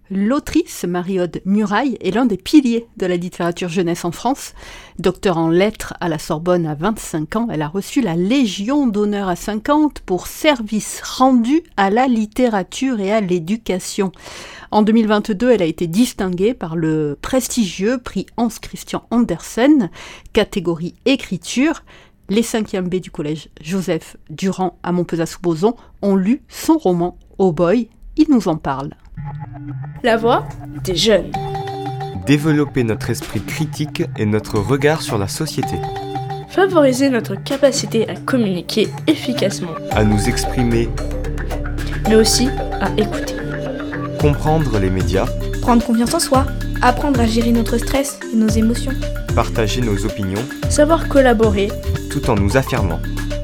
L'autrice Marie-Aude Murail est l'un des piliers de la littérature jeunesse en France. Docteur en lettres à la Sorbonne à 25 ans, elle a reçu la Légion d'honneur à 50 pour service rendu à la littérature et à l'éducation. En 2022, elle a été distinguée par le prestigieux prix Hans Christian Andersen, catégorie écriture. Les 5e B du collège Joseph Durand à Montpezat-sous-Bozon ont lu son roman « Oh Boy ». Il nous en parle. La voix des jeunes. Développer notre esprit critique et notre regard sur la société. Favoriser notre capacité à communiquer efficacement. À nous exprimer. Mais aussi à écouter. Comprendre les médias. Prendre confiance en soi. Apprendre à gérer notre stress et nos émotions. Partager nos opinions. Savoir collaborer. Tout en nous affirmant.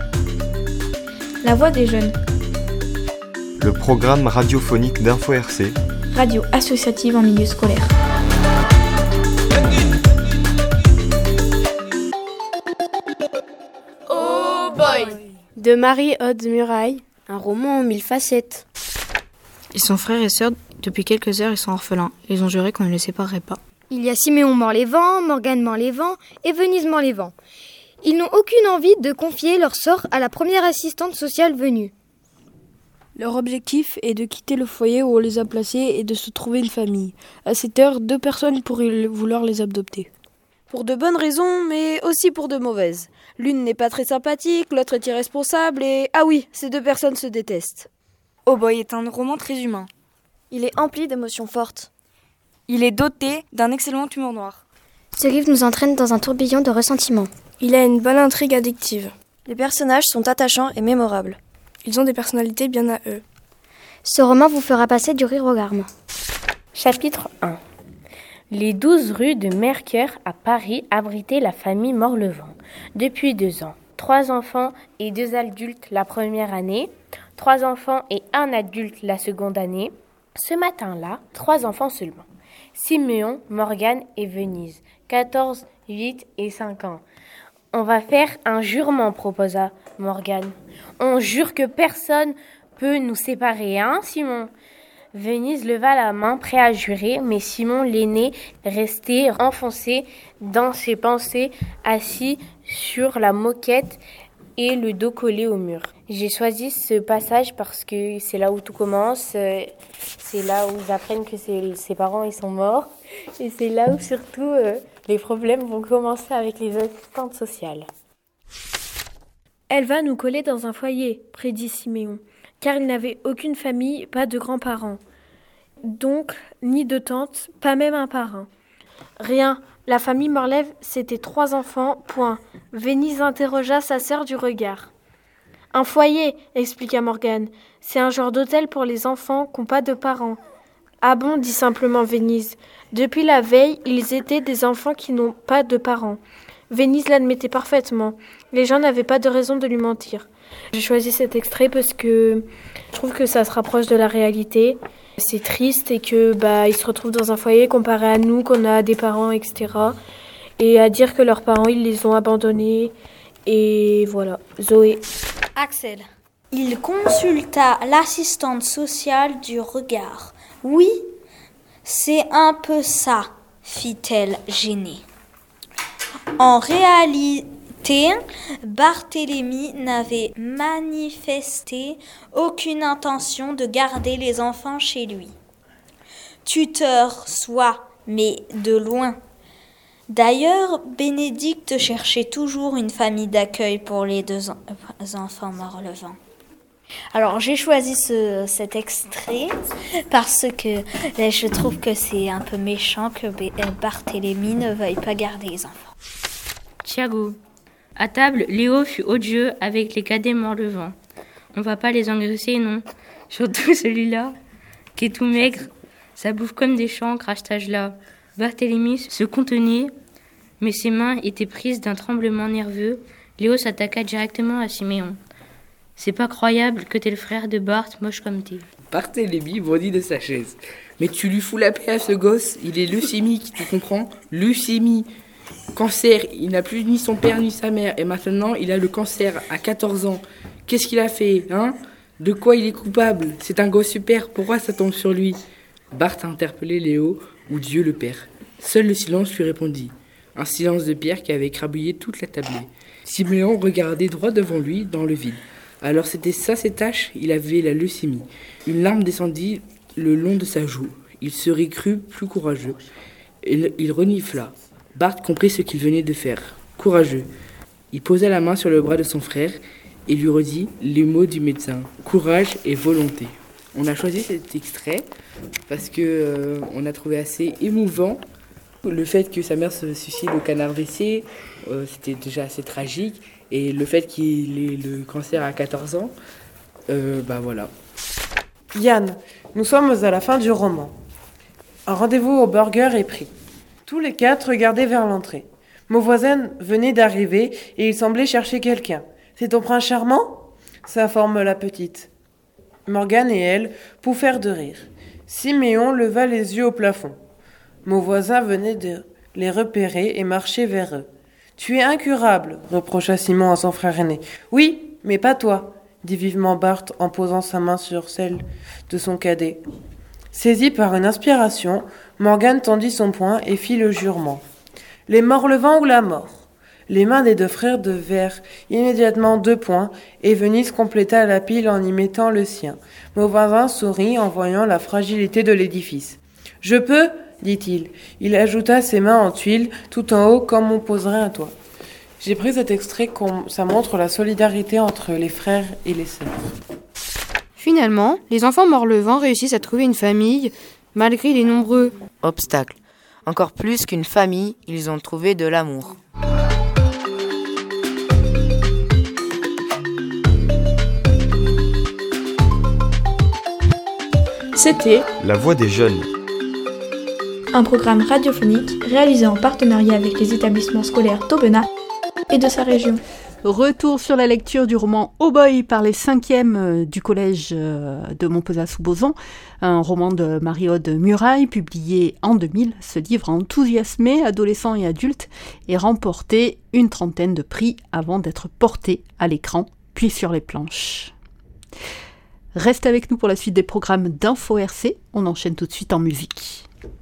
La voix des jeunes. Le programme radiophonique d'Info RC. Radio associative en milieu scolaire. Oh boy de Marie-Aude Murail, un roman en 1000 facettes. Ils sont frères et sœurs, depuis quelques heures ils sont orphelins. Ils ont juré qu'on ne les séparerait pas. Il y a Siméon Morlévent, Morgane Morlévent et Venise Morlévent. Ils n'ont aucune envie de confier leur sort à la première assistante sociale venue. Leur objectif est de quitter le foyer où on les a placés et de se trouver une famille. À cette heure, 2 personnes pourraient vouloir les adopter. Pour de bonnes raisons, mais aussi pour de mauvaises. L'une n'est pas très sympathique, l'autre est irresponsable et... Ah oui, ces 2 personnes se détestent. Oh Boy est un roman très humain. Il est empli d'émotions fortes. Il est doté d'un excellent humour noir. Ce livre nous entraîne dans un tourbillon de ressentiments. Il a une bonne intrigue addictive. Les personnages sont attachants et mémorables. Ils ont des personnalités bien à eux. Ce roman vous fera passer du rire aux larmes. Chapitre 1. Les 12 rues de Mercœur à Paris abritaient la famille Morlevent. Depuis 2 ans, 3 enfants et 2 adultes la première année, 3 enfants et 1 adulte la seconde année. Ce matin-là, 3 enfants seulement. Siméon, Morgane et Venise, 14, 8 et 5 ans. On va faire un jurement, proposa Morgane. On jure que personne peut nous séparer, hein, Simon? Venise leva la main, prêt à jurer, mais Simon, l'aîné, restait enfoncé dans ses pensées, assis sur la moquette et le dos collé au mur. J'ai choisi ce passage parce que c'est là où tout commence, c'est là où ils apprennent que ses parents ils sont morts, et c'est là où surtout les problèmes vont commencer avec les assistantes sociales. Elle va nous coller dans un foyer, prédit Siméon, car il n'avait aucune famille, pas de grands-parents. Donc, ni de tante, pas même un parrain. Rien, la famille Morlève, c'était 3 enfants, point. Venise interrogea sa sœur du regard. Un foyer, expliqua Morgane. C'est un genre d'hôtel pour les enfants qui n'ont pas de parents. Ah bon, dit simplement Venise. Depuis la veille, ils étaient des enfants qui n'ont pas de parents. Venise l'admettait parfaitement. Les gens n'avaient pas de raison de lui mentir. J'ai choisi cet extrait parce que je trouve que ça se rapproche de la réalité. C'est triste et que ils se retrouvent dans un foyer comparé à nous, qu'on a des parents, etc. Et à dire que leurs parents, ils les ont abandonnés. Et voilà, Zoé. Axel. Il consulta l'assistante sociale du regard. Oui, c'est un peu ça, fit-elle gênée. En réalité, Barthélemy n'avait manifesté aucune intention de garder les enfants chez lui. Tuteur soit, mais de loin. D'ailleurs, Bénédicte cherchait toujours une famille d'accueil pour les 2 enfants Morlevent. Alors, j'ai choisi cet extrait parce que je trouve que c'est un peu méchant que Barthélemy ne veuille pas garder les enfants. Thiago. À table, Léo fut odieux avec les cadets Morlevent. On va pas les engraisser, non. Surtout celui-là, qui est tout maigre. Ça bouffe comme des chancres à cet âge-là. Barthélemy se contenait, mais ses mains étaient prises d'un tremblement nerveux. Léo s'attaqua directement à Siméon. C'est pas croyable que t'es le frère de Bart, moche comme t'es. Barthélemy bondit de sa chaise. Mais tu lui fous la paix à ce gosse, il est leucémique, tu comprends? Leucémie. Cancer, il n'a plus ni son père ni sa mère, et maintenant il a le cancer à 14 ans. Qu'est-ce qu'il a fait, hein? De quoi il est coupable? C'est un gosse super, pourquoi ça tombe sur lui? Bart a interpellé Léo ou Dieu le Père. Seul le silence lui répondit. Un silence de pierre qui avait écrabouillé toute la tablée. Siméon regardait droit devant lui, dans le vide. Alors c'était ça ses tâches, il avait la leucémie. Une larme descendit le long de sa joue. Il serait cru plus courageux. Il renifla. Bart comprit ce qu'il venait de faire. Courageux. Il posa la main sur le bras de son frère et lui redit les mots du médecin. Courage et volonté. On a choisi cet extrait parce que on a trouvé assez émouvant. Le fait que sa mère se suicide au canard WC, c'était déjà assez tragique. Et le fait qu'il ait le cancer à 14 ans, voilà. Yann, nous sommes à la fin du roman. Un rendez-vous au burger est pris. Tous les 4 regardaient vers l'entrée. Mauvoisin venait d'arriver et il semblait chercher quelqu'un. « C'est ton prince charmant ?» s'informe la petite. Morgane et elle pouffèrent de rire. Siméon leva les yeux au plafond. Mauvoisin venait de les repérer et marchait vers eux. « Tu es incurable !» reprocha Simon à son frère aîné. « Oui, mais pas toi !» dit vivement Bart en posant sa main sur celle de son cadet. Saisi par une inspiration, Morgane tendit son poing et fit le jurement. « Les Morlevent ou la mort ?» Les mains des 2 frères devinrent immédiatement 2 poings et Venise compléta la pile en y mettant le sien. Mauvoisin sourit en voyant la fragilité de l'édifice. « Je peux ?» dit-il. Il ajouta ses mains en tuiles tout en haut comme on poserait un toit. J'ai pris cet extrait ça montre la solidarité entre les frères et les sœurs. Finalement, les enfants Morlevent réussissent à trouver une famille malgré les nombreux obstacles. Encore plus qu'une famille, ils ont trouvé de l'amour. C'était La Voix des jeunes. Un programme radiophonique réalisé en partenariat avec les établissements scolaires d'Aubenas et de sa région. Retour sur la lecture du roman Oh Boy par les 5e du collège de Montpezat-sous-Bozan, un roman de Marie-Aude Muraille, publié en 2000. Ce livre a enthousiasmé adolescents et adultes et remporté une 30aine de prix avant d'être porté à l'écran, puis sur les planches. Reste avec nous pour la suite des programmes d'Info RC. On enchaîne tout de suite en musique.